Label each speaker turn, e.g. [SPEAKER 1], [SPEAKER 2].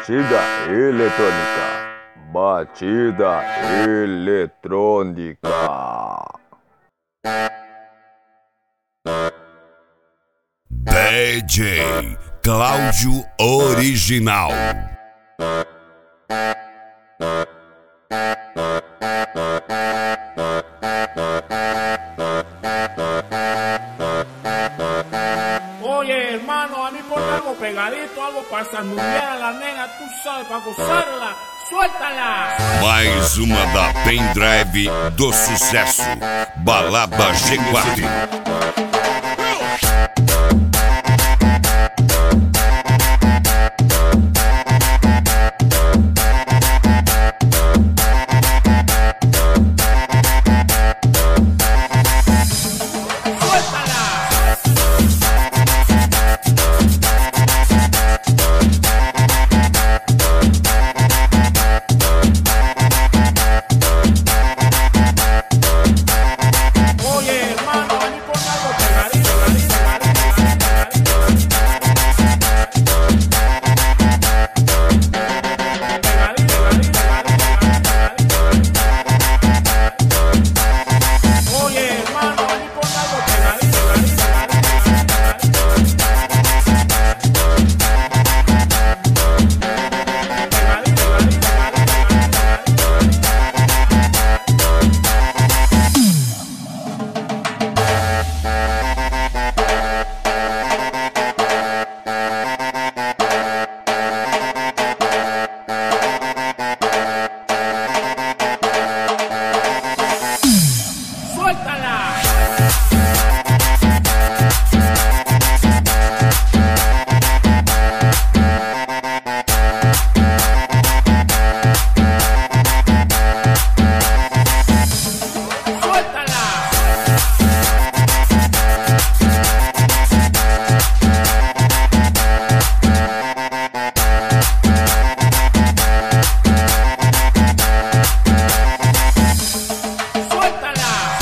[SPEAKER 1] Batida eletrônica. Batida eletrônica.
[SPEAKER 2] DJ Cláudio Original.
[SPEAKER 3] Oye, hermano, a mí por algo pegadito, algo para sanudear a la nena, tú sabes, para gozarla. Suéltala!
[SPEAKER 2] Mais uma da Pendrive do sucesso, Balada G4.